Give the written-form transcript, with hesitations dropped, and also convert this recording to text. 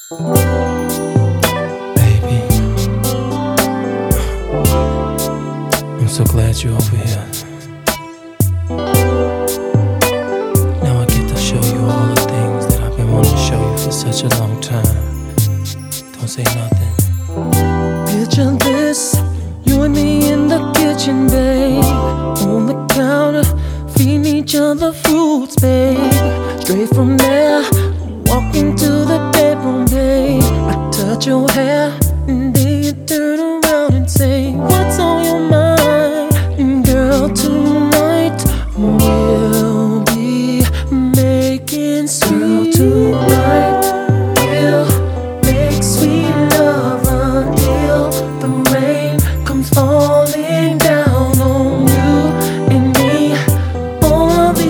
Baby, I'm so glad you're over here. Now I get to show you all the things that I've been wanting to show you for such a long time. Don't say nothing. Picture this, you and me in the kitchen, babe. On the counter, feeding each other fruits, babe. Straight from there, walk into the bedroom, babe. I touch your hair,